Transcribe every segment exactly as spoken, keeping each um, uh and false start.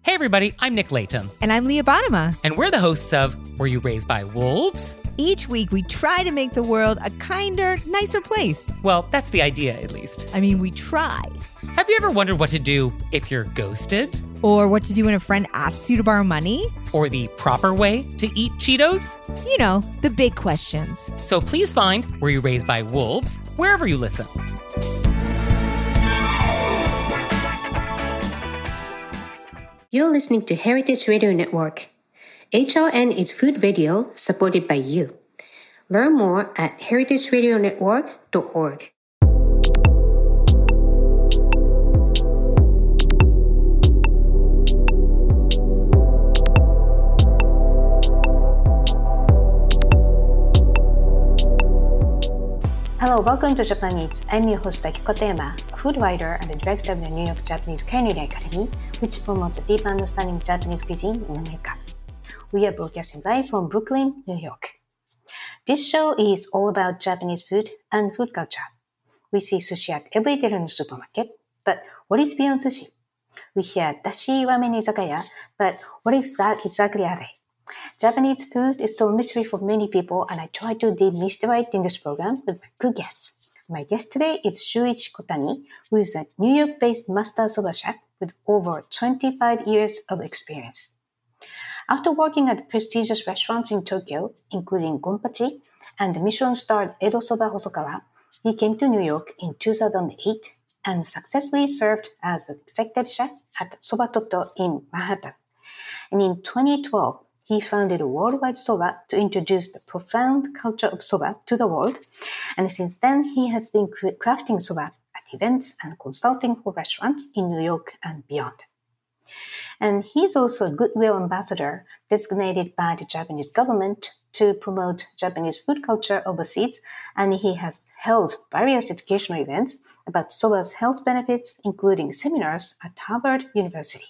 Hey everybody, I'm Nick Layton. And I'm Leah Bottima. And we're the hosts of Were You Raised by Wolves? Each week we try to make the world a kinder, nicer place. Well, that's the idea, at least. I mean, we try. Have you ever wondered what to do if you're ghosted? Or what to do when a friend asks you to borrow money? Or the proper way to eat Cheetos? You know, the big questions. So please find Were You Raised by Wolves wherever you listen. You're listening to Heritage Radio Network. H R N is food radio supported by you. Learn more at heritage radio network dot org. Hello, welcome to Japan Eats. I'm your host Akiko Teyama, a food writer and the director of the New York Japanese Culinary Academy, which promotes a deep understanding of Japanese cuisine in America. We are broadcasting live from Brooklyn, New York. This show is all about Japanese food and food culture. We see sushi at every day in the supermarket, but what is beyond sushi? We hear dashi ramen izakaya, but what exactly are they? Japanese food is still a mystery for many people, and I try to demystify it in this program with my good guests. My guest today is Shuichi Kotani, who is a New York-based master soba chef with over twenty-five years of experience. After working at prestigious restaurants in Tokyo, including Gonpachi and the Michelin-starred Edo Soba Hosokawa, he came to New York in two thousand eight and successfully served as the executive chef at Soba Toto in Manhattan. And in twenty twelve, he founded Worldwide Soba to introduce the profound culture of soba to the world. And since then, he has been crafting soba at events and consulting for restaurants in New York and beyond. And he's also a goodwill ambassador designated by the Japanese government to promote Japanese food culture overseas. And he has held various educational events about soba's health benefits, including seminars at Harvard University.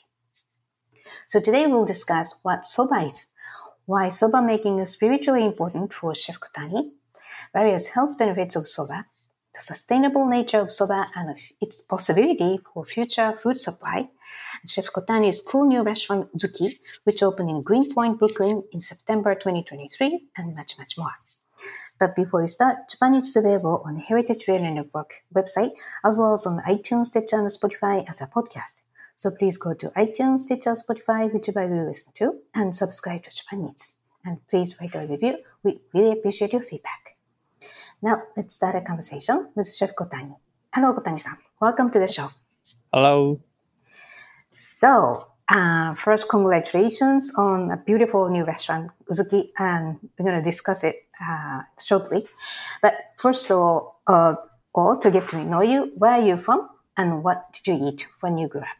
So today we'll discuss what soba is, why soba making is spiritually important for Chef Kotani, various health benefits of soba, the sustainable nature of soba and its possibility for future food supply, and Chef Kotani's cool new restaurant Zuki, which opened in Greenpoint, Brooklyn in September twenty twenty-three, and much, much more. But before we start, Japan Eats is available on the Heritage Radio Network website, as well as on iTunes, Stitcher, and Spotify as a podcast. So please go to iTunes, Stitcher, Spotify, whichever you listen to, and subscribe to Japan Eats. And please write a review. We really appreciate your feedback. Now, let's start a conversation with Chef Kotani. Hello, Kotani-san. Welcome to the show. Hello. So, uh, first, congratulations on a beautiful new restaurant, Uzuki, and we're going to discuss it uh, shortly. But first of all, uh, all, to get to know you, where are you from, and what did you eat when you grew up?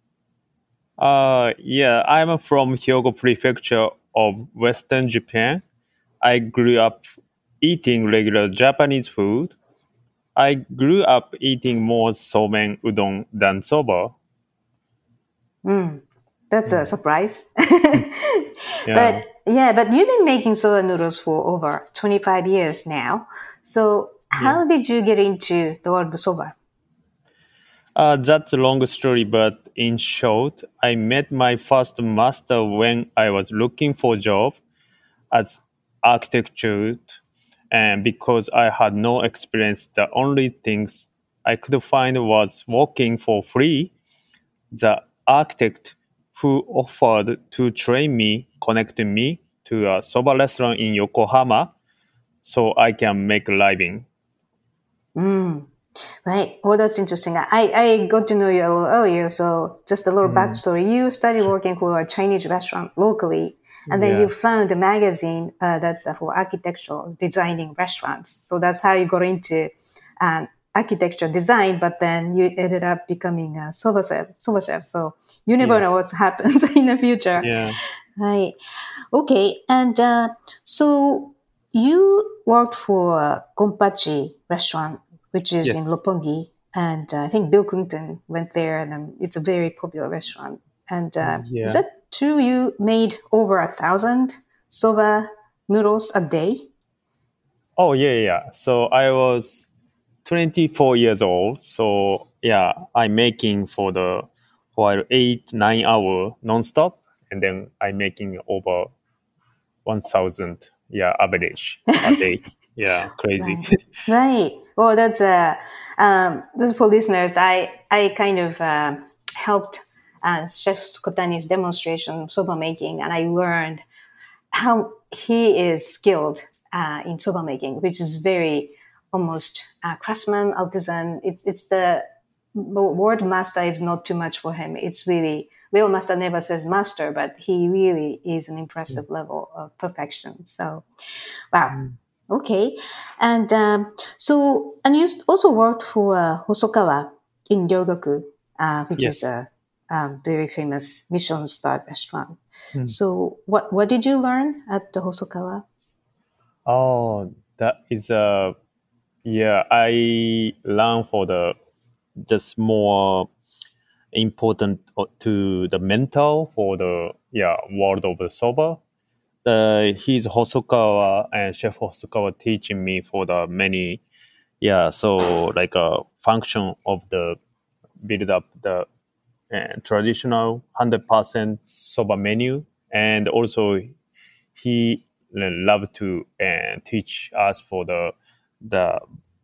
Uh, yeah, I'm from Hyogo Prefecture of Western Japan. I grew up eating regular Japanese food. I grew up eating more somen udon than soba. Mm, that's a surprise. Yeah. But yeah, but you've been making soba noodles for over twenty-five years now. So how yeah. did you get into the world of soba? Uh, that's a long story, but in short, I met my first master when I was looking for a job as architecture, and because I had no experience, the only things I could find was working for free. The architect who offered to train me connected me to a soba restaurant in Yokohama so I can make a living. Mm. Right. Well, that's interesting. I, I got to know you a little earlier, so just a little mm. backstory. You started working for a Chinese restaurant locally, and then yeah. you found a magazine uh, that's uh, for architectural designing restaurants. So that's how you got into um, architecture design, but then you ended up becoming a soba chef. Soba chef. So you never yeah. know what happens in the future. Yeah. Right. Okay. And uh, so you worked for a Gonpachi restaurant, which is yes. in Roppongi. And uh, I think Bill Clinton went there, and um, it's a very popular restaurant. And uh, yeah. is that true? You made over a thousand soba noodles a day? Oh, yeah, yeah. So I was twenty-four years old. So, yeah, I'm making for the for eight, nine hours non-stop. And then I'm making over one thousand, yeah, average a day. Yeah, crazy. Right. Right. Well, that's uh, um, just for listeners. I I kind of uh, helped uh, Chef Kotani's demonstration of soba making, and I learned how he is skilled uh, in soba making, which is very almost uh, craftsman, artisan. It's it's the word master is not too much for him. It's really real master never says master, but he really is an impressive mm. level of perfection. So, wow. Mm. Okay. And um, so, and you also worked for uh, Hosokawa in Ryogaku, uh, which yes. is a, a very famous Michelin-starred restaurant. Mm. So what, what did you learn at the Hosokawa? Oh, that is a, yeah, I learned for the, just more important to the mental for the, yeah, world of the soba. The, he's Hosokawa and Chef Hosokawa teaching me for the many, yeah, so like a function of the build up the uh, traditional one hundred percent soba menu. And also he loved to uh, teach us for the, the,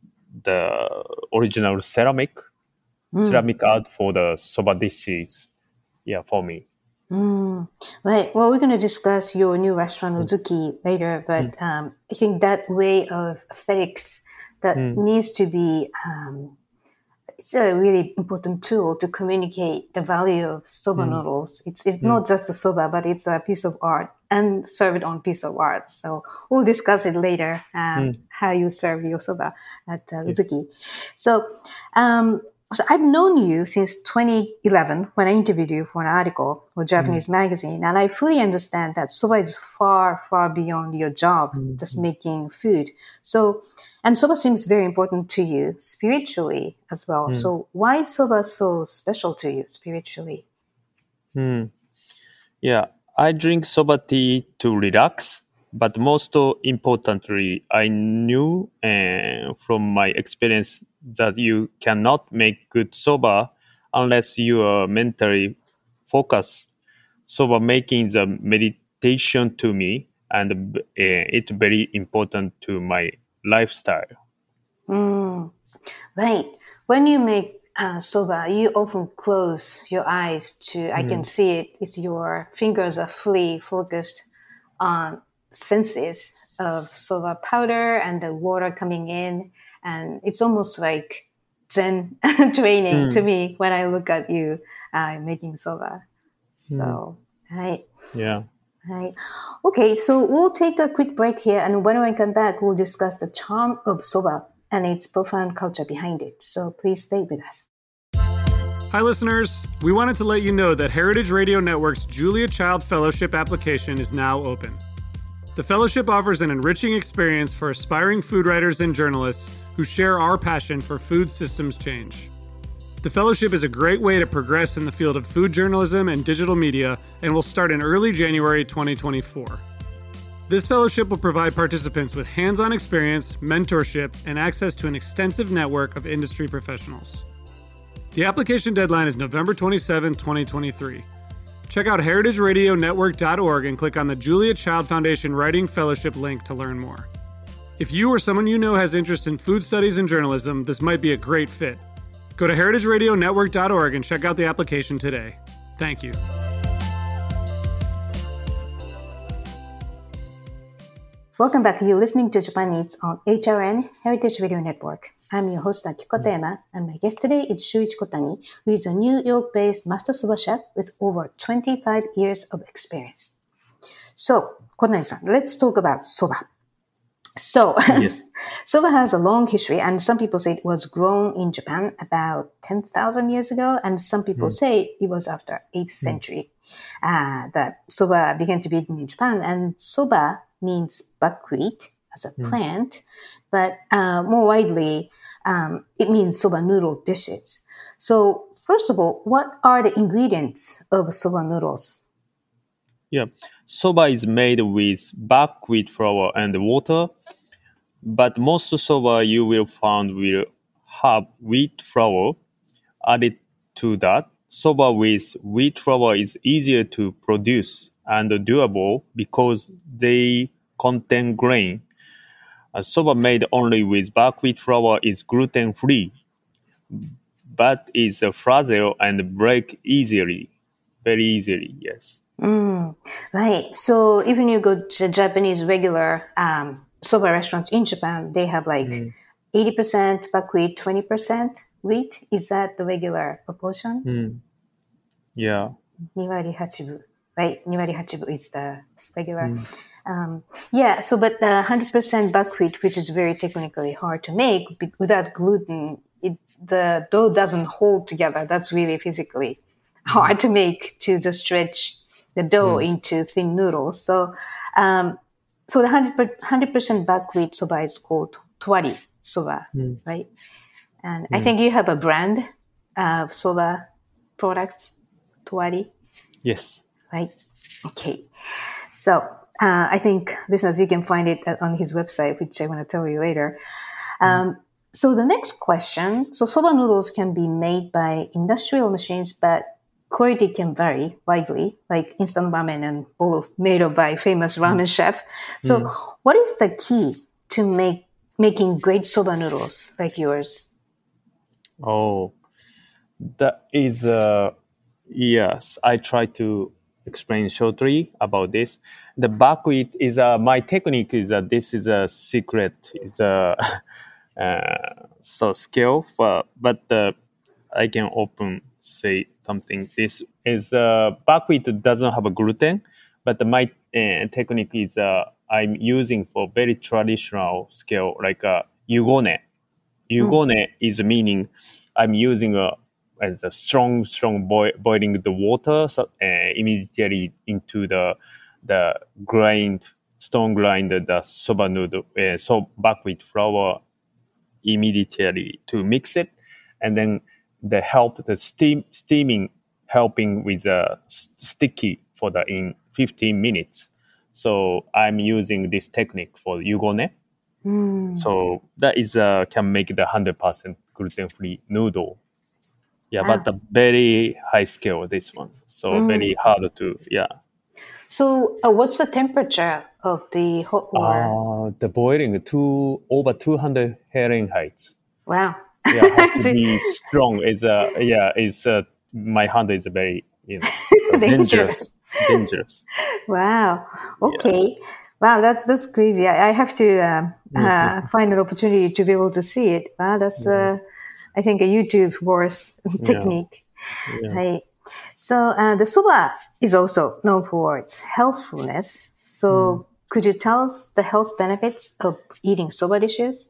the original ceramic, mm. ceramic art for the soba dishes, yeah, for me. Mm. Right. Well, we're going to discuss your new restaurant, Uzuki, later, but mm. um, I think that way of aesthetics that mm. needs to be, um, it's a really important tool to communicate the value of soba mm. noodles. It's it's mm. not just a soba, but it's a piece of art and serve it on piece of art. So we'll discuss it later, um, mm. how you serve your soba at uh, Uzuki. Yeah. So, um, So I've known you since twenty eleven when I interviewed you for an article for Japanese mm. magazine, and I fully understand that soba is far, far beyond your job, mm. just making food. So, and soba seems very important to you spiritually as well. Mm. So why is soba so special to you spiritually? Mm. Yeah, I drink soba tea to relax, but most importantly, I knew uh, from my experience that you cannot make good soba unless you are mentally focused. Soba making is a meditation to me, and uh, it's very important to my lifestyle. Mm, right. When you make uh, soba, you often close your eyes to, mm. I can see it, it's your fingers are fully focused on senses of soba powder and the water coming in. And it's almost like Zen training mm. to me when I look at you uh, making soba. So, mm. right. Yeah. Right. Okay, so we'll take a quick break here. And when we come back, we'll discuss the charm of soba and its profound culture behind it. So please stay with us. Hi, listeners. We wanted to let you know that Heritage Radio Network's Julia Child Fellowship application is now open. The fellowship offers an enriching experience for aspiring food writers and journalists who share our passion for food systems change. The fellowship is a great way to progress in the field of food journalism and digital media and will start in early January twenty twenty-four. This fellowship will provide participants with hands-on experience, mentorship, and access to an extensive network of industry professionals. The application deadline is November twenty-seventh, twenty twenty-three. Check out heritage radio network dot org and click on the Julia Child Foundation Writing Fellowship link to learn more. If you or someone you know has interest in food studies and journalism, this might be a great fit. Go to heritage radio network dot org and check out the application today. Thank you. Welcome back. You're listening to Japan Eats on H R N Heritage Radio Network. I'm your host, Akiko Katayama, and my guest today is Shuichi Kotani, who is a New York-based master soba chef with over twenty-five years of experience. So, Kotani-san, let's talk about soba. So, yes. Soba has a long history, and some people say it was grown in Japan about ten thousand years ago, and some people mm. say it was after eighth century mm. uh, that soba began to be eaten in Japan. And soba means buckwheat as a mm. plant, but uh, more widely, um, it means soba noodle dishes. So, first of all, what are the ingredients of soba noodles? Yeah, soba is made with buckwheat flour and water, but most soba you will find will have wheat flour added to that, soba with wheat flour is easier to produce and doable because they contain grain. A soba made only with buckwheat flour is gluten-free, but is uh, fragile and break easily, very easily, yes. Mm, right. So even you go to Japanese regular um, soba restaurants in Japan, they have like mm. eighty percent buckwheat, twenty percent wheat. Is that the regular proportion? Mm. Yeah. Niwari hachibu, right? Niwari hachibu is the regular. Mm. Um, yeah, so but the one hundred percent buckwheat, which is very technically hard to make without gluten, it, the dough doesn't hold together. That's really physically hard to make, to just stretch the dough mm. into thin noodles. So um, so the one hundred percent buckwheat soba is called Towari soba, mm. right? And mm. I think you have a brand of soba products, Towari? Yes. Right? Okay. So Uh, I think, listeners, you can find it on his website, which I want to tell you later. Um, mm. So the next question, so soba noodles can be made by industrial machines, but quality can vary widely, like instant ramen and bowl made by famous ramen mm. chef. So mm. what is the key to make making great soba noodles like yours? Oh, that is, uh, yes, I try to explain shortly about this. The buckwheat is uh, my technique is that uh, this is a secret. It's a uh, so skill, for, but uh, I can open say something. This is uh, buckwheat doesn't have a gluten, but my uh, technique is uh, I'm using for very traditional skill like uh, yugone. Yugone mm. is meaning I'm using a as a strong, strong boil, boiling the water so, uh, immediately into the the grind, stone grind the soba noodle, uh, so buckwheat flour immediately to mix it, and then the help the steam steaming helping with the uh, sticky for the in fifteen minutes. So I'm using this technique for yugone. Mm. So that is uh, can make the one hundred percent gluten-free noodle. Yeah, ah. but a very high scale, this one. So mm. very hard to, yeah. So uh, what's the temperature of the hot water? Uh, the boiling, two, over two hundred Fahrenheit. Wow. Yeah, has to be strong. It's, uh, yeah, it's, uh, my hand is very, you know, dangerous. dangerous. Wow. Okay. Yeah. Wow, that's that's crazy. I, I have to um, mm-hmm. uh, find an opportunity to be able to see it. Wow, that's... Mm-hmm. Uh, I think a YouTube worth technique. Yeah. Yeah. Right. So uh, the soba is also known for its healthfulness. So mm. could you tell us the health benefits of eating soba dishes?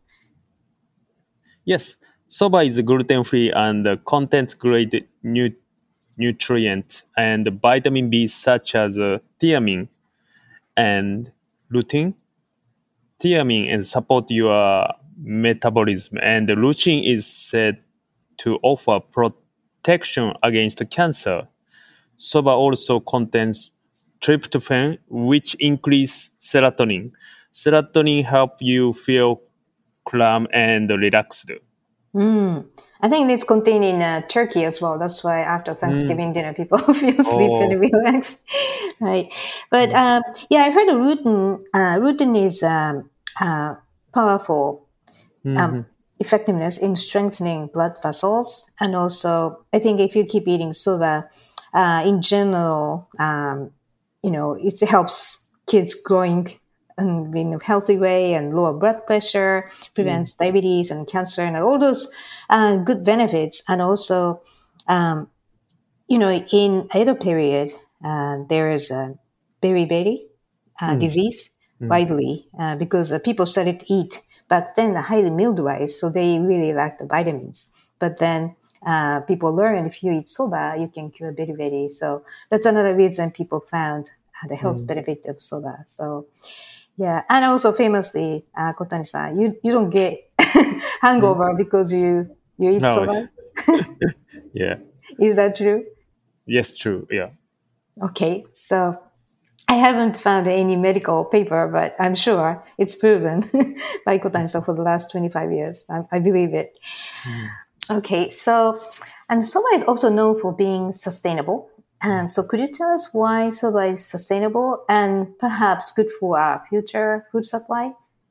Yes. Soba is gluten-free and contains great nu- nutrients and vitamin B such as uh, thiamine and lutein. Thiamine and support your metabolism, and the lutein is said to offer protection against cancer. Soba also contains tryptophan, which increase serotonin. Serotonin help you feel calm and relaxed. Mm. I think it's contained in uh, turkey as well. That's why after Thanksgiving mm. dinner, people feel sleep oh. and relaxed. Right. But um, yeah, I heard rutin. Uh, rutin is um, uh, powerful mm-hmm. um, effectiveness in strengthening blood vessels. And also, I think if you keep eating soba, uh, in general, um, you know, it helps kids growing in a healthy way and lower blood pressure, prevents mm. diabetes and cancer and all those uh, good benefits. And also, um, you know, in Edo period, uh, there is a beriberi uh, mm. disease mm. widely uh, because uh, people started to eat back then the highly milled rice, so they really lacked the vitamins. But then uh, people learned if you eat soba, you can cure beriberi. So that's another reason people found the health mm. benefit of soba. So yeah, and also famously, uh, Kotani-san, you, you don't get hangover mm. because you you eat no. soba. Yeah, is that true? Yes, true. Yeah. Okay, so I haven't found any medical paper, but I'm sure it's proven by Kotani-san for the last twenty-five years. I, I believe it. Mm. Okay, so and soba is also known for being sustainable. And so could you tell us why soba is sustainable and perhaps good for our future food supply?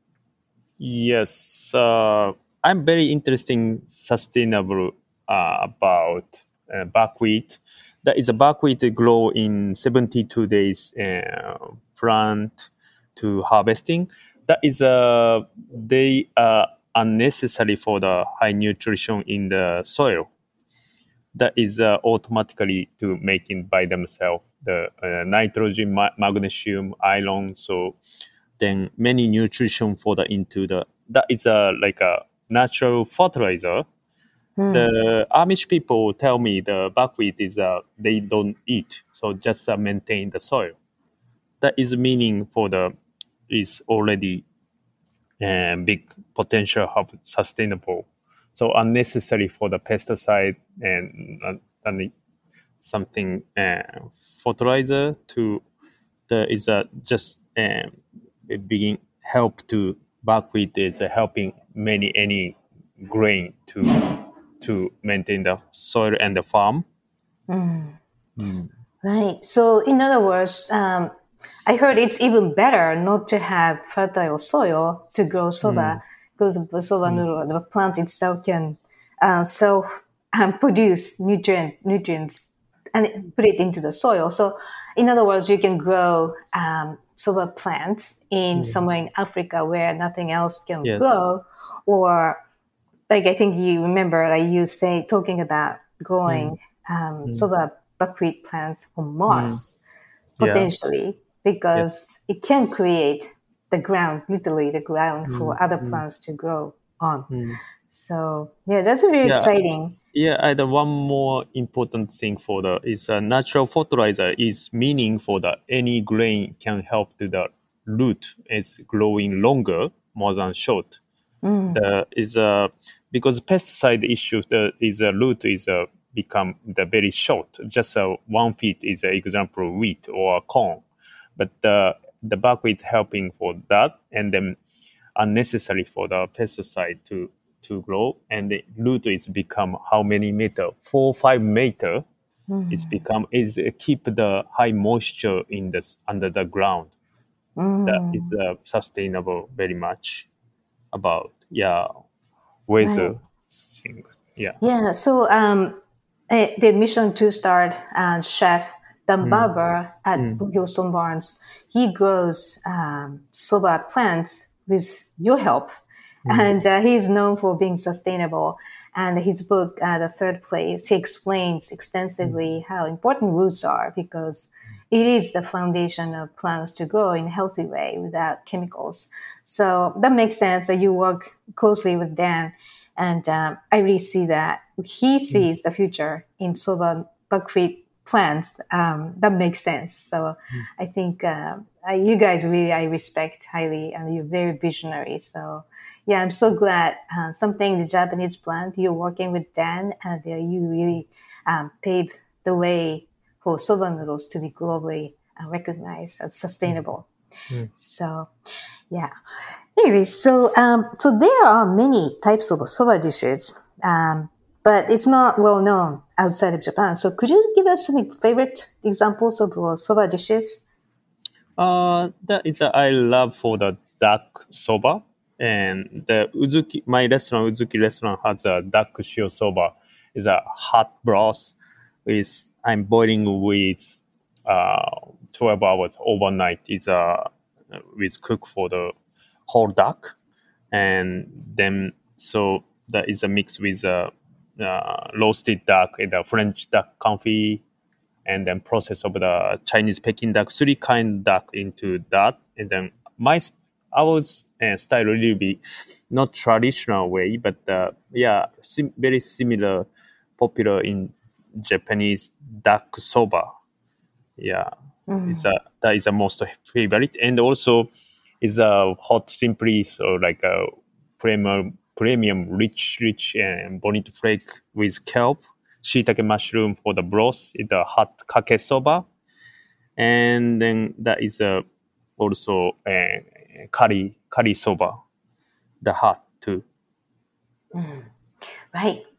Yes, uh, I'm very interested in sustainable uh, about uh, buckwheat. That is a buckwheat grow in seventy-two days uh, plant to harvesting. That is a they are unnecessary for the high nutrition in the soil. That is uh, automatically to making by themselves the uh, nitrogen, ma- magnesium, iron. So then many nutrition for the into the that is a like a natural fertilizer. The Amish people tell me the buckwheat is uh, they don't eat, so just uh, maintain the soil. That is meaning for the is already uh, big potential of sustainable. So unnecessary for the pesticide and, uh, and something uh, fertilizer to the is uh, just um, being help to buckwheat is uh, helping many any grain to to maintain the soil and the farm. Right. So, in other words, um, I heard it's even better not to have fertile soil to grow soba because the soba noodle, the plant itself can uh, self um, produce nutrient nutrients and put it into the soil. So, in other words, you can grow um, soba plants in somewhere in Africa where nothing else can Yes. grow, or like I think you remember, like you say, talking about growing um, soba buckwheat plants on Mars Yeah. potentially because it can create the ground, literally the ground for other plants to grow on. So yeah, that's very Yeah. exciting. Yeah, and one more important thing for the is a natural fertilizer is meaning for the any grain can help to the root is growing longer more than short. The is a because pesticide issues the is a root is a become the very short. Just a one feet is an example wheat or corn, but the the buckwheat helping for that and then unnecessary for the pesticide to to grow and the root is become how many meter four five meter it's become is uh, keep the high moisture in this under the ground that is uh, sustainable very much about yeah weather Right. things yeah Yeah. So um, eh, the Michelin two-star uh, chef Dan Barber at Blue Stone Barns, he grows um, soba plants with your help, and uh, he's known for being sustainable. And his book, uh, The Third Place, he explains extensively how important roots are because it is the foundation of plants to grow in a healthy way without chemicals. So that makes sense that you work closely with Dan. And um, I really see that he sees the future in soba buckwheat plants. Um, that makes sense. So I think uh, I, you guys really I respect highly, and you're very visionary. So yeah, I'm so glad uh, something the Japanese plant you're working with Dan, and uh, you really um, paved the way for soba noodles to be globally uh, recognized as sustainable. So yeah. Anyway, so um, so there are many types of soba dishes, um, but it's not well known outside of Japan. So could you give us some favorite examples of uh, soba dishes? uh that is a, I love for the duck soba and the uzuki my restaurant uzuki restaurant has a duck shio soba is a hot broth with I'm boiling with uh twelve hours overnight is a with cook for the whole duck and then so that is a mix with a uh, roasted duck and the French duck confit and then process of the Chinese Peking duck, three kind duck into that. And then my our uh, style really be not traditional way, but uh, yeah, sim- very similar, popular in Japanese duck soba. Yeah, it's a that is a most favorite, and also is a hot simply so like a premium premium rich rich and bonito flake with kelp, shiitake mushroom for the broth, the hot kake soba, and then that is a also a curry curry soba, the hot too. Right.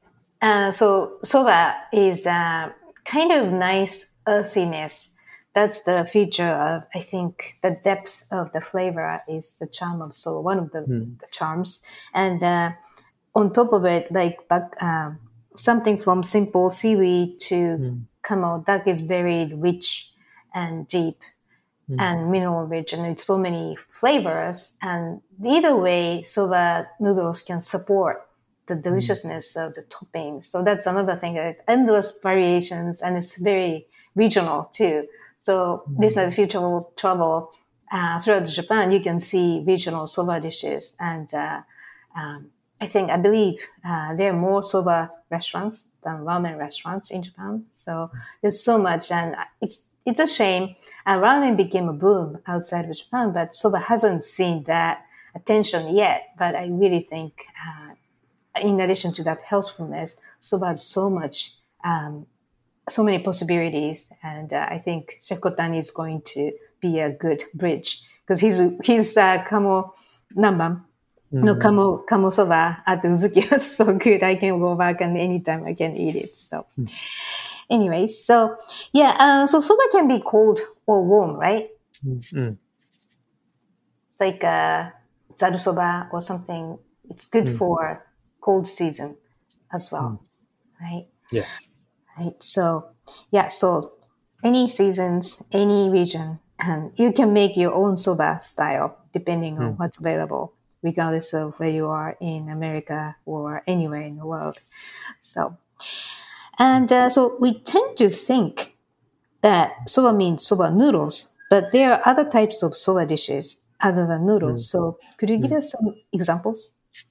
Uh, so soba is uh, kind of nice earthiness. That's the feature of, I think, the depth of the flavor is the charm of soba, one of the, Mm. the charms. And uh, on top of it, like bak- um, something from simple seaweed to Mm. kamo, that is very rich and deep Mm. and mineral rich, and it's so many flavors. And either way, soba noodles can support the deliciousness of the topping. So that's another thing, that endless variations, and it's very regional too. So listeners, if you travel, travel uh, throughout Japan, you can see regional soba dishes. And uh, um, I think, I believe uh, there are more soba restaurants than ramen restaurants in Japan. So there's so much, and it's it's a shame. Uh, ramen became a boom outside of Japan, but soba hasn't seen that attention yet. But I really think, uh, in addition to that healthfulness, soba has so much, um, so many possibilities, and uh, I think Chef Kotani is going to be a good bridge because he's he's uh, kamo nanban. No, kamo, kamo soba at Uzuki was so good. I can go back and anytime I can eat it. So, anyway, so yeah, uh, so soba can be cold or warm, right? Mm. It's like uh, zaru soba or something. It's good for cold season as well, right? Yes. Right. So, yeah. So, any seasons, any region, and you can make your own soba style depending on what's available, regardless of where you are in America or anywhere in the world. So, and uh, so we tend to think that soba means soba noodles, but there are other types of soba dishes other than noodles. So, could you give us some examples?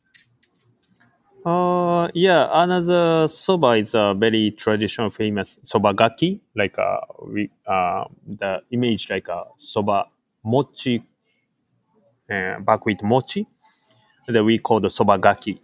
Uh, yeah, another soba is a very traditional, famous soba gaki. Like uh, we, uh, the image like a soba mochi, uh, buckwheat mochi that we call the soba gaki.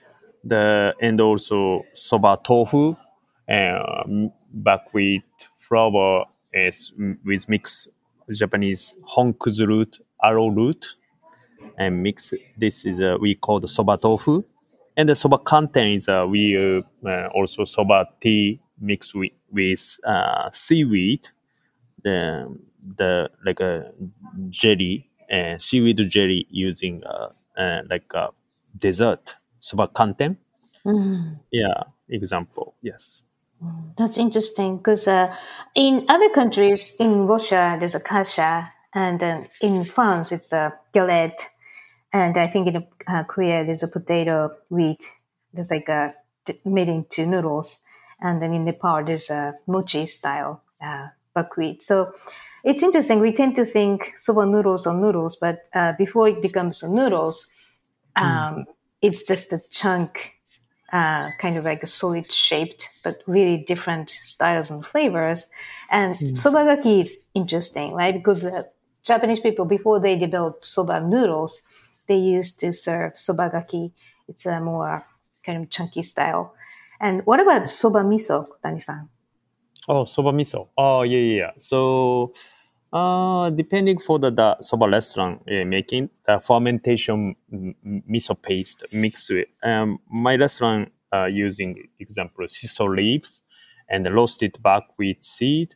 The and also soba tofu, uh, buckwheat flour is with mix Japanese honkuzu root, arrowroot, and mix. This is uh, we call the soba tofu, and the soba content is uh, we uh, uh, also soba tea mixed with with uh, seaweed, the the like a jelly, uh, seaweed jelly using uh, uh, like a dessert soba content. Yeah, example. Yes. That's interesting because uh, in other countries, in Russia, there's a kasha, and uh, in France, it's a galette, and I think in uh, Korea, there's a potato wheat. There's like a made into noodles, and then in Nepal, there's a mochi style uh, buckwheat. So it's interesting. We tend to think soba noodles are noodles, but uh, before it becomes noodles, um, it's just a chunk. Uh, kind of like a solid shaped, but really different styles and flavors. And sobagaki is interesting, right? Because uh, Japanese people, before they developed soba noodles, they used to serve sobagaki. It's a more kind of chunky style. And what about soba miso, Tani-san? Oh, soba miso. Oh, yeah, yeah, yeah. So, uh, depending for the, the soba restaurant uh, making the fermentation m- miso paste mixed with um, my restaurant uh, using example shiso leaves and the roasted buckwheat seed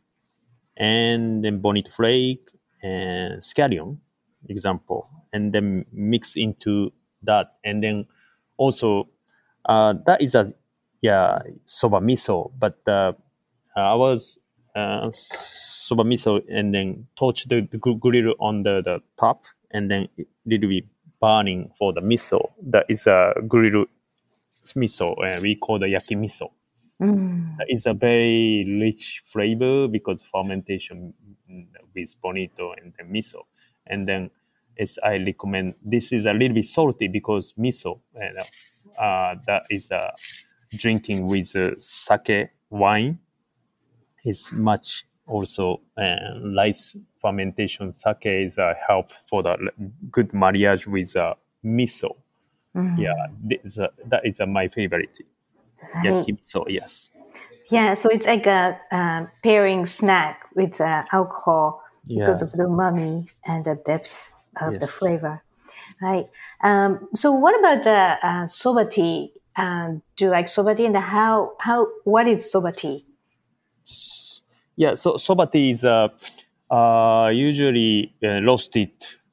and then bonito flake and scallion example, and then mix into that, and then also uh, that is a yeah soba miso, but uh, uh, I was uh, soba miso and then touch the, the gr- grill on the, the top, and then it little bit burning for the miso. That is a grill miso, and we call the yaki miso. That is a very rich flavor because fermentation with bonito and then miso. And then it's, I recommend, this is a little bit salty because miso, and, uh, that is uh, drinking with uh, sake wine is much also uh, rice fermentation. Sake is a help for the good marriage with uh, miso. Yeah, this, uh, that is uh, my favorite. Yaki miso, yes. Yeah, so it's like a uh, pairing snack with uh, alcohol because Yeah. of the umami and the depth of the Yes. flavor, right? Um, so what about the uh, soba tea? um, do you like soba tea, and how how what is soba tea? Yeah, so soba tea is uh, uh, usually uh, roasted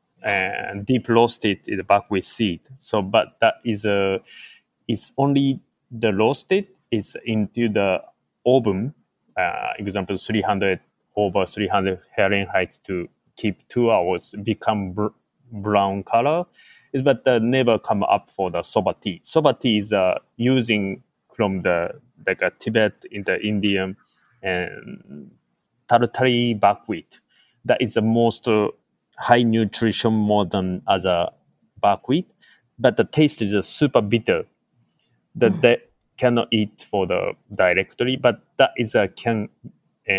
and deep roasted in the buckwheat seed. So, but that is a uh, it's only the roasted is into the oven. Uh, example, three hundred over three hundred Fahrenheit to keep two hours, become br- brown color. But uh, never come up for the soba tea. Soba tea is uh, using from the like uh, Tibet in the Indian and Tartary buckwheat. That is the most uh, high nutrition more than other buckwheat, but the taste is uh, super bitter. That mm. they cannot eat for the directly, but that is a uh, can uh,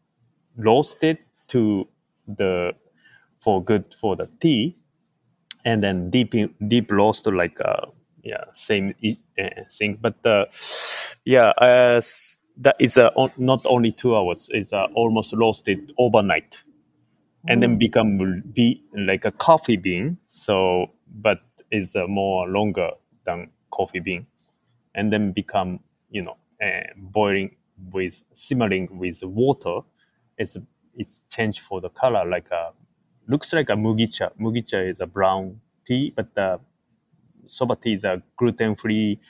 roast it to the for good for the tea, and then deep in, deep roast like uh, yeah same uh, thing. But uh, yeah, uh, that is uh, on, not only two hours. It's uh, almost roasted overnight, and mm. then become be like a coffee bean. So, but is uh, more longer than coffee bean, and then become you know uh, boiling with simmering with water. It's it's changed for the color like a looks like a mugicha. Mugicha is a brown tea, but the soba tea is a gluten free,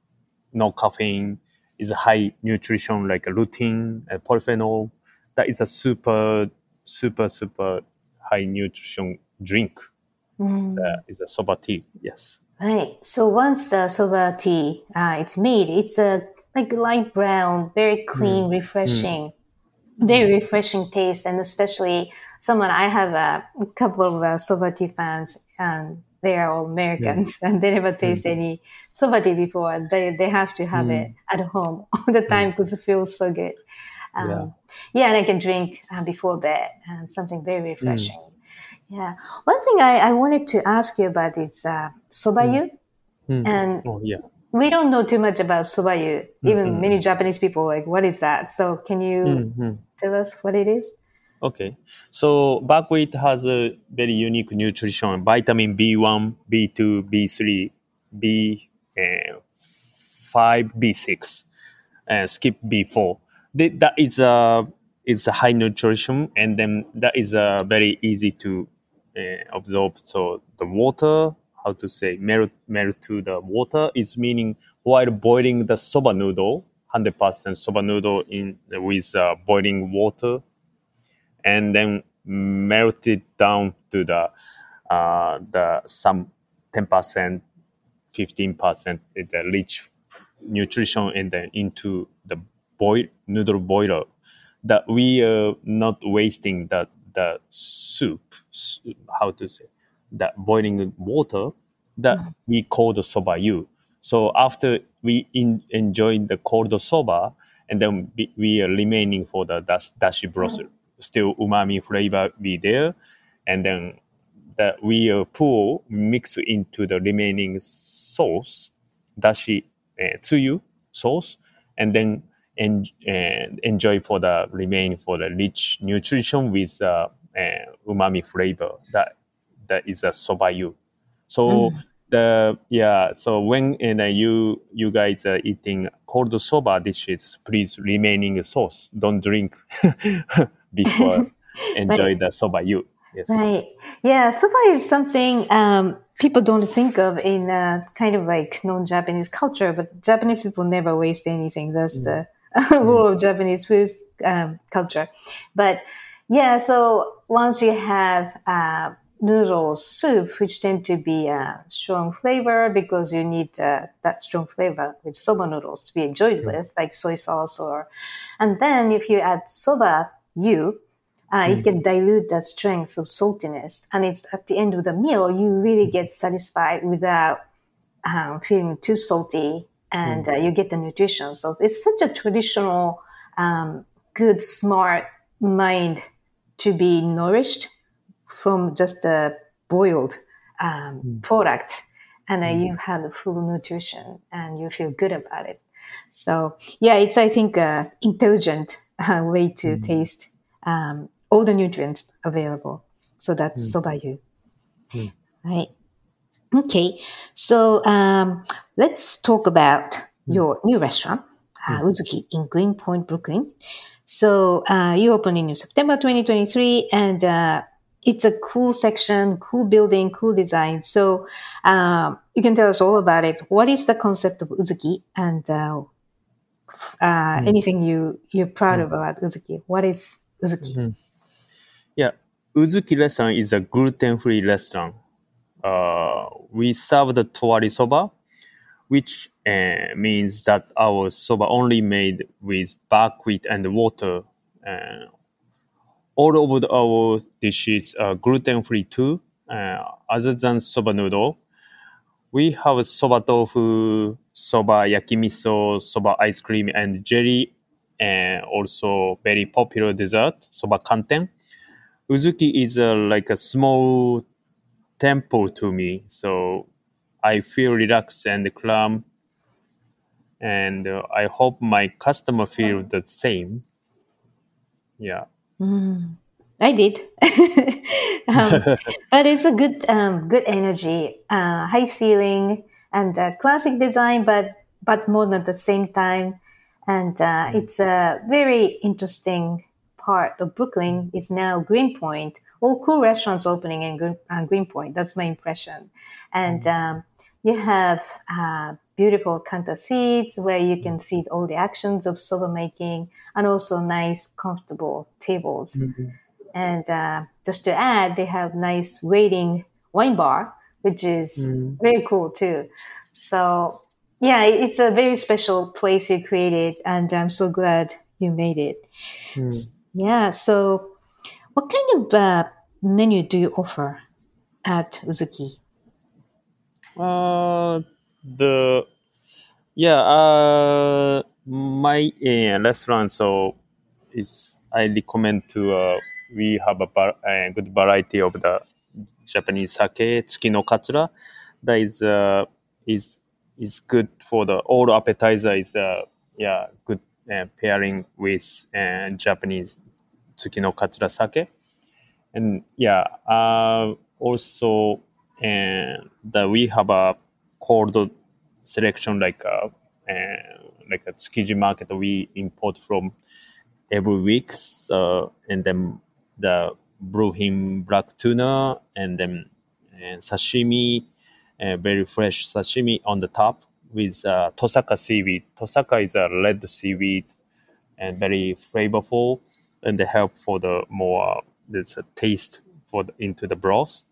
no caffeine, is a high nutrition like a lutein, a polyphenol. That is a super super super high nutrition drink. Mm. That is a soba tea. Yes. Right. So once the soba tea uh, it's made, it's a like light brown, very clean, mm. refreshing, mm. very refreshing taste, and especially someone I have a couple of uh, soba tea fans, and they are all Americans, mm. and they never taste mm. any soba tea before. They they have to have mm. it at home all the time because mm. it feels so good. Um, yeah. yeah, and I can drink uh, before bed, and something very refreshing. Mm. Yeah. One thing I, I wanted to ask you about is uh, sobayu. Mm. And oh, yeah. we don't know too much about sobayu. Even mm-hmm. many Japanese people are like, what is that? So can you mm-hmm. tell us what it is? Okay. So buckwheat has a very unique nutrition, vitamin B one, B two, B three, B five, B six, and skip B four. That is a, it's a high nutrition, and then that is a very easy to Uh, absorb. So the water, how to say, melt, melt to the water is meaning while boiling the soba noodle, one hundred percent soba noodle in with uh, boiling water, and then melt it down to the uh, the some ten percent, fifteen percent the rich nutrition, and then into the boil noodle boiler. That we are not wasting that. The soup, how to say, that boiling water that mm. we call the sobayu. So after we in, enjoy the cold soba, and then we, we are remaining for the dash, dashi broth, mm. still umami flavor be there, and then that we uh, pour mix into the remaining sauce, dashi uh, tsuyu sauce, and then and, and enjoy for the remain for the rich nutrition with uh, uh, umami flavor. That that is a sobayu. So mm. the yeah. So when and uh, you you guys are eating cold soba dishes, please remaining sauce. Don't drink before enjoy right. the sobayu. Yes. Right. Yeah. Soba is something um, people don't think of in uh, kind of like non-Japanese culture, but Japanese people never waste anything. That's mm. the rule of Japanese food um, culture. But yeah, so once you have uh, noodle soup, which tend to be a strong flavor because you need uh, that strong flavor with soba noodles to be enjoyed mm. with, like soy sauce, or, and then if you add soba yu, uh, mm. it can dilute that strength of saltiness, and it's at the end of the meal you really get satisfied without um, feeling too salty. And uh, you get the nutrition. So it's such a traditional, um, good, smart mind to be nourished from just a boiled um, mm. product. And uh, mm. you have the full nutrition and you feel good about it. So, yeah, it's, I think, an intelligent uh, way to mm. taste um, all the nutrients available. So that's mm. sobayu. Mm. Right. Okay, so um, let's talk about your new restaurant, uh, Uzuki, in Greenpoint, Brooklyn. So uh, you opened in September twenty twenty-three, and uh, it's a cool section, cool building, cool design. So um, you can tell us all about it. What is the concept of Uzuki, and uh, uh, anything you you're proud of about Uzuki? What is Uzuki? Yeah, Uzuki restaurant is a gluten-free restaurant. Uh, we serve the towari soba, which uh, means that our soba only made with buckwheat and water. Uh, all of the, our dishes are gluten-free too, uh, other than soba noodle. We have soba tofu, soba yakimiso, soba ice cream, and jelly, and also very popular dessert, soba kanten. Uzuki is uh, like a small temple to me, so I feel relaxed and calm, and uh, I hope my customer feel the same. Yeah. I did, um, but it's a good, um, good energy, uh, high ceiling, and uh, classic design, but but modern at the same time. And uh, it's a very interesting part of Brooklyn. It's now Greenpoint. All cool restaurants opening in Green, uh, Greenpoint. That's my impression. And um, you have uh, beautiful counter seats where you can see all the actions of soba making, and also nice, comfortable tables. And uh, just to add, they have nice waiting wine bar, which is very cool too. So yeah, it's a very special place you created, and I'm so glad you made it. Yeah. So what kind of uh, menu do you offer at Uzuki? Uh, the yeah, uh, my uh, restaurant. So is I recommend to uh, we have a bar, uh, good variety of the Japanese sake, tsuki no katsura. That is uh, is is good for the all appetizer. Is uh, yeah good uh, pairing with uh, Japanese tsuki no katsura sake. And yeah, uh, also and that we have a cold selection like a uh, like a Tsukiji market we import from every week. So, and then the Bruhin black tuna, and then uh, sashimi, uh, very fresh sashimi on the top with uh, Tosaka seaweed. Tosaka is a red seaweed and very flavorful, and they help for the more there's a taste for the, into the broth.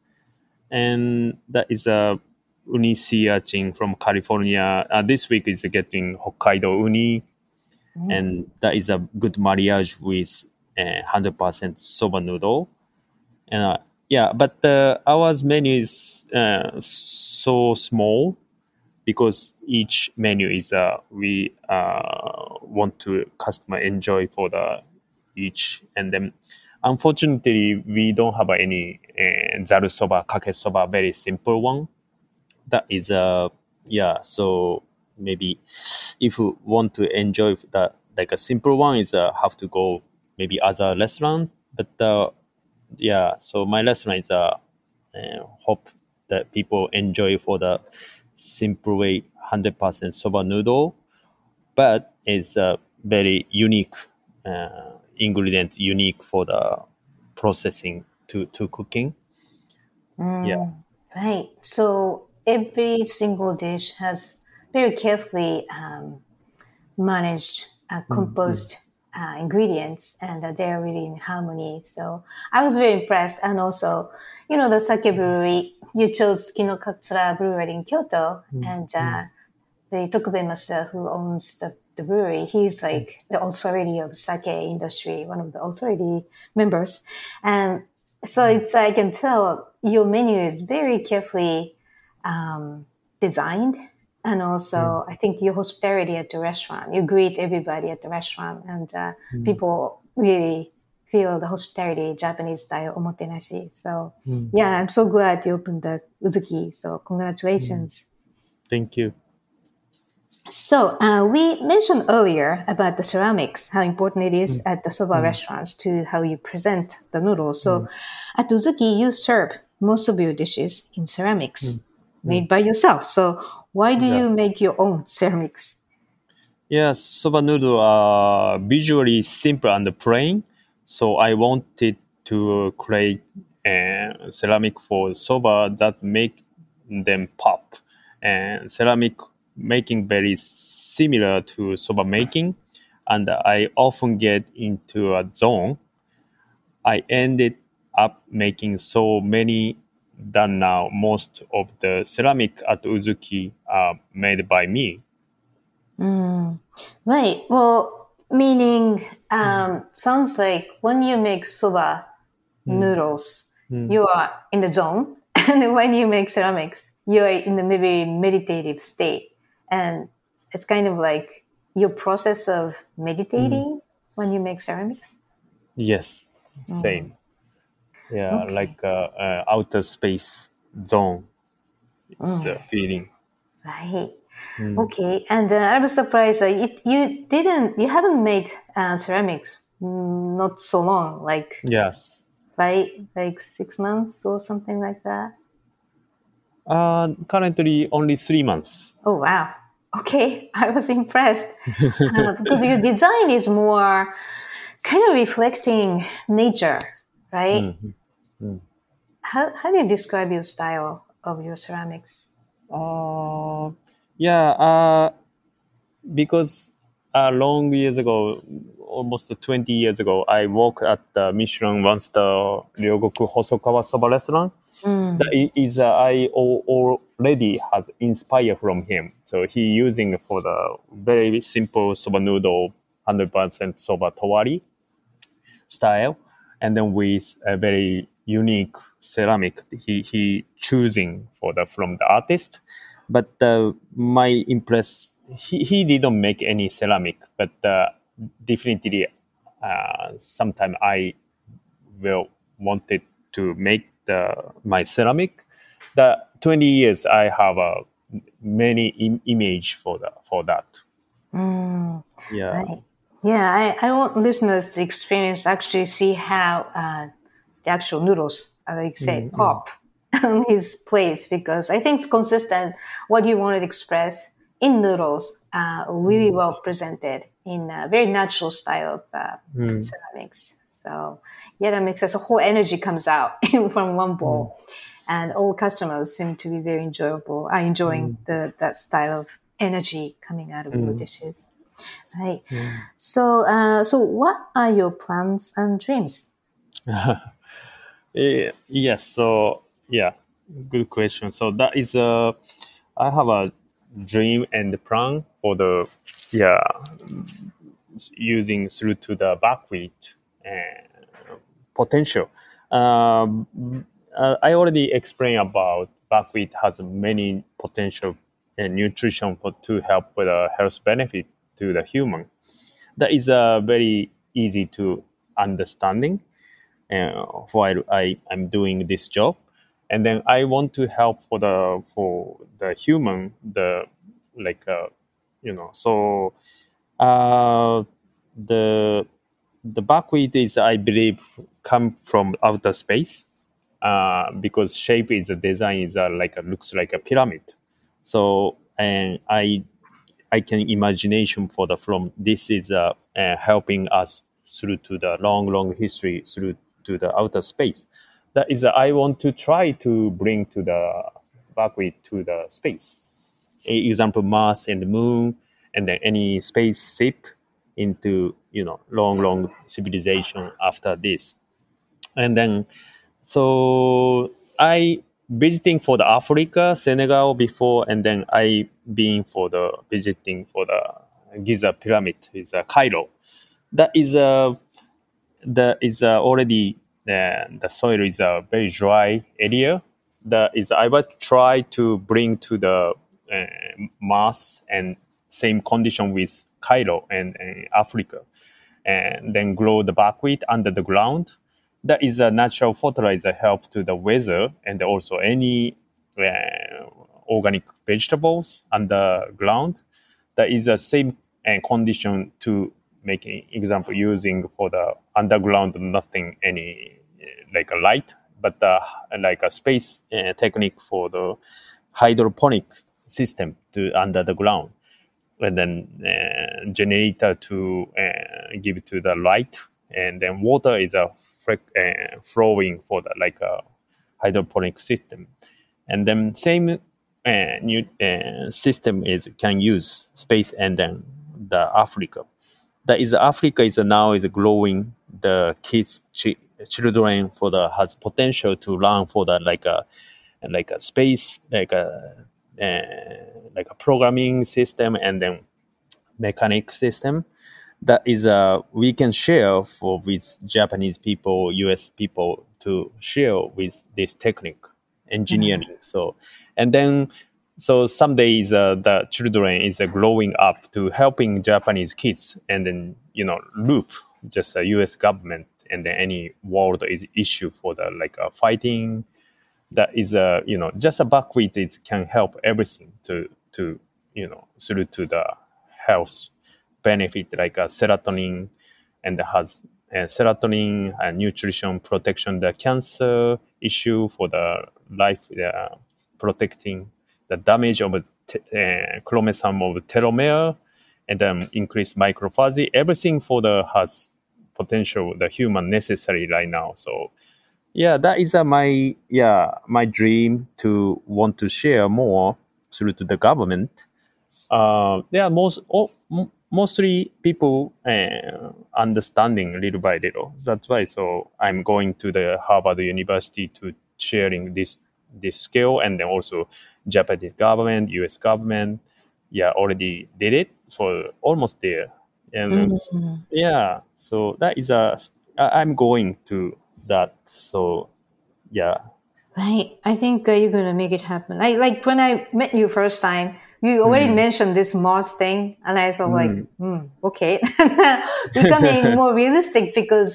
And that is a uni sea urchin from California. Uh, this week is getting Hokkaido uni, and that is a good marriage with uh, one hundred percent soba noodle. And uh, yeah, but uh, our menu is uh, so small because each menu is uh, we uh, want to customer enjoy for the each, and then unfortunately we don't have any uh, zaru soba, kake soba, very simple one. That is uh yeah. So maybe if you want to enjoy that like a simple one is uh, have to go maybe other restaurant. But uh, yeah, so my restaurant is uh, uh hope that people enjoy for the simple way one hundred percent soba noodle, but it's a very unique uh, ingredient, unique for the processing to, to cooking. Yeah. Right. So every single dish has very carefully um, managed, uh, composed uh, ingredients, and uh, they're really in harmony. So I was very impressed. And also, you know, the sake brewery, you chose Kinokatsura Brewery in Kyoto, and uh, the Tokube master who owns the, the brewery, he's like the authority of sake industry, one of the authority members. And so it's, I can tell your menu is very carefully um, designed. And also, I think your hospitality at the restaurant, you greet everybody at the restaurant, and uh, people really feel the hospitality, Japanese style omotenashi. So yeah, I'm so glad you opened the Uzuki. So congratulations. Thank you. So uh, we mentioned earlier about the ceramics, how important it is at the soba restaurants to how you present the noodles. So at Uzuki, you serve most of your dishes in ceramics. made by yourself. So why do Yeah. you make your own ceramics? Yes, soba noodle are visually simple and plain, so I wanted to create a ceramic for soba that make them pop. And ceramic making very similar to soba making, and I often get into a zone. I ended up making so many that now most of the ceramic at Uzuki are made by me. Right. Well, meaning, um, sounds like when you make soba noodles, you are in the zone. And when you make ceramics, you are in the maybe meditative state. And it's kind of like your process of meditating when you make ceramics. Yes, same. Yeah, Okay. like uh, uh, outer space zone. It's a feeling. Right. Okay. And uh, I was surprised that it, you didn't, you haven't made uh, ceramics mm, not so long, like, Yes. right? Like six months or something like that. Uh, currently only three months. Oh, wow. Okay. I was impressed uh, because your design is more kind of reflecting nature, right? How, how do you describe your style of your ceramics? Uh, yeah, uh, because uh, long years ago, almost twenty years ago, I worked at the Michelin one-star Ryogoku Hosokawa Soba restaurant. That i- is uh, I al- already has inspired from him. So he using for the very simple soba noodle, one hundred percent soba towari style, and then with a very unique ceramic he he choosing for the from the artist. But uh, my impress he, he didn't make any ceramic, but uh, definitely uh, sometime I will wanted to make the my ceramic. The twenty years I have a many Im- image for the for that. Yeah. Right. Yeah, I, I want listeners to experience, actually see how uh, the actual noodles, uh, like say, pop on his plates, because I think it's consistent what you wanted to express in noodles, uh, really well presented in a very natural style of uh, ceramics. So, yeah, that makes sense. The whole energy comes out from one bowl, and all customers seem to be very enjoyable, are enjoying the that style of energy coming out of your dishes. Right. So, uh, so what are your plans and dreams? Eh, yes. So yeah, good question. So that is a, I have a dream and plan for the yeah using through to the buckwheat and potential. Um, uh, I already explained about buckwheat has many potential and nutrition for, to help with a health benefit to the human. That is a very easy to understanding uh, while I am doing this job, and then I want to help for the for the human the like uh, you know so uh, the the buckwheat is I believe come from outer space uh, because shape is a design is a, like a, looks like a pyramid. So and I I can imagination for the from this is uh, uh, helping us through to the long long history through to the outer space. That is uh, I want to try to bring to the buckwheat to the space. A example Mars and the Moon, and then any spaceship into you know long long civilization after this, and then so I visiting for the Africa, Senegal before, and then I being for the visiting for the Giza pyramid is uh, Cairo. That is a that is uh, already uh, the soil is a very dry area. That is I will try to bring to the uh, Mars and same condition with Cairo and, and Africa, and then grow the buckwheat under the ground. That is a natural fertilizer help to the weather and also any uh, organic vegetables underground. That is the same uh, condition to make an example using for the underground nothing any uh, like a light, but uh, like a space uh, technique for the hydroponic system to under the ground, and then uh, generator to uh, give it to the light, and then water is a uh, flowing for the like a hydroponic system, and then same uh, new uh, system is can use space, and then the Africa. That is Africa is now is growing the kids ch- children for the has potential to learn for the like a like a space like a uh, like a programming system and then mechanic system. That is a we can share for with Japanese people, U S people to share with this technique engineering. Mm-hmm. So and then so some days uh, the children is uh, growing up to helping Japanese kids, and then you know loop just a U S government and then any world is issue for the like uh, fighting. That is a uh, you know just a buckwheat it can help everything to to you know through to the health benefit like a serotonin and has uh, serotonin and nutrition protection the cancer issue for the life uh, protecting the damage of t- uh, chromosome of telomere and then increase microfuzzy everything for the has potential the human necessary right now. So yeah, that is uh, my yeah my dream to want to share more through to the government. Uh, yeah, most oh, m- mostly people uh, understanding little by little. That's why. So I'm going to the Harvard University to sharing this this skill, and then also Japanese government, U S government. Yeah, already did it for almost there, and mm-hmm. yeah. So that is a. I'm going to that. So yeah. Right. I think uh, you're gonna make it happen. I like when I met you first time. You already mm. mentioned this Mars thing, and I thought, mm. like, mm, okay, becoming more realistic because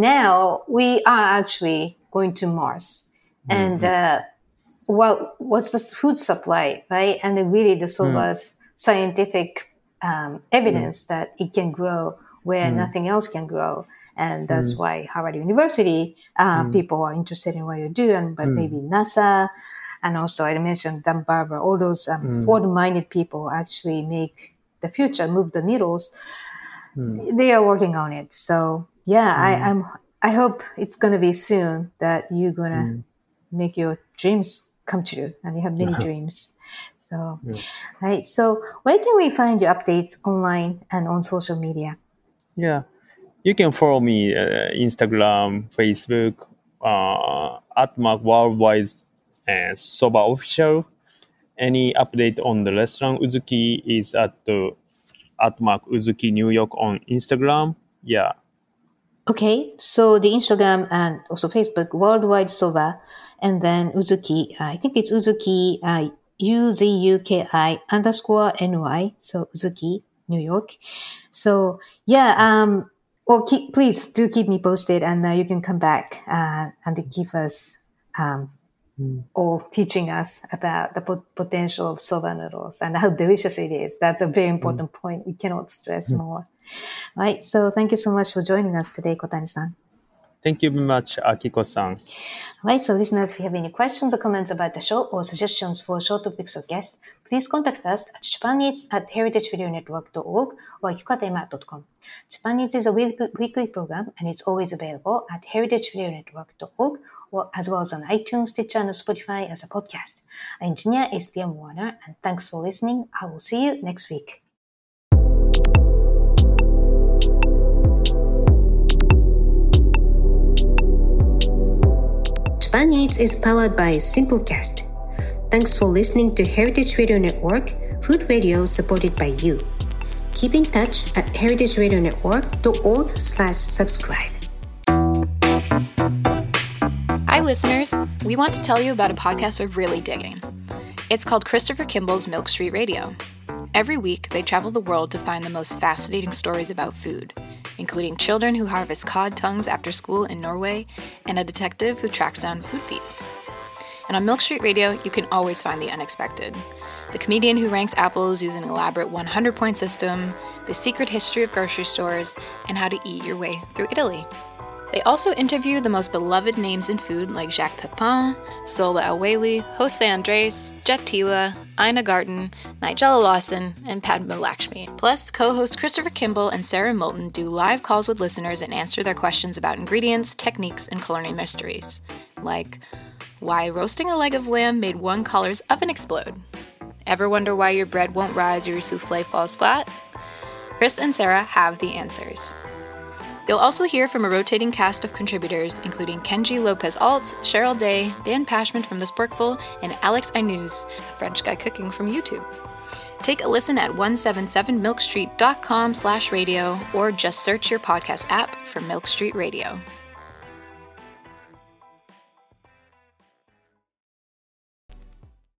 now we are actually going to Mars, mm-hmm. and uh, what what's the food supply, right? And then really the Soba's mm. scientific um, evidence mm. that it can grow where mm. nothing else can grow, and that's mm. why Harvard University uh, mm. people are interested in what you do, and but mm. maybe NASA. And also, I mentioned Dan Barber, all those um, mm. forward-minded people actually make the future, move the needles. Mm. They are working on it. So, yeah, mm. I, I'm. I hope it's going to be soon that you're going to mm. make your dreams come true. And you have many dreams. So, yeah. Right. So, where can we find your updates online and on social media? Yeah, you can follow me uh, Instagram, Facebook, uh, at Mark Worldwide. And Soba Official. Any update on the restaurant Uzuki is at the at Mark Uzuki New York on Instagram. Yeah. Okay, so the Instagram and also Facebook Worldwide Soba, and then Uzuki. Uh, I think it's Uzuki uh, U Z U K I underscore N Y. So Uzuki New York. So yeah. Um. Well, keep, please do keep me posted, and uh, you can come back uh, and give us um. Mm. or teaching us about the pot- potential of soba noodles and how delicious it is. That's a very important mm. point. We cannot stress mm. more. Right. So thank you so much for joining us today, Kotani-san. Thank you very much, Akiko-san. Right. So listeners, if you have any questions or comments about the show or suggestions for show topics or guests, please contact us at Japan Eats at heritage radio network dot org or akikotema dot com. Japan Eats is a weekly program and it's always available at heritage radio network dot org or as well as on iTunes, Stitcher, and Spotify as a podcast. Our engineer is Liam Warner, and thanks for listening. I will see you next week. Japan Eats is powered by Simplecast. Thanks for listening to Heritage Radio Network, food radio supported by you. Keep in touch at heritage radio network dot org slash subscribe. Hi, listeners. We want to tell you about a podcast we're really digging. It's called Christopher Kimball's Milk Street Radio. Every week, they travel the world to find the most fascinating stories about food, including children who harvest cod tongues after school in Norway and a detective who tracks down food thieves. And on Milk Street Radio, you can always find the unexpected. The comedian who ranks apples using an elaborate one hundred point system, the secret history of grocery stores, and how to eat your way through Italy. They also interview the most beloved names in food like Jacques Pepin, Sola Aweli, Jose Andres, Jet Tila, Ina Garten, Nigella Lawson, and Padma Lakshmi. Plus, co-hosts Christopher Kimball and Sarah Moulton do live calls with listeners and answer their questions about ingredients, techniques, and culinary mysteries. Like, why roasting a leg of lamb made one caller's oven explode? Ever wonder why your bread won't rise or your souffle falls flat? Chris and Sarah have the answers. You'll also hear from a rotating cast of contributors, including Kenji Lopez-Alt, Cheryl Day, Dan Pashman from The Sporkful, and Alex Ainuz, a French guy cooking from YouTube. Take a listen at one seventy-seven milk street dot com slash radio or just search your podcast app for Milk Street Radio.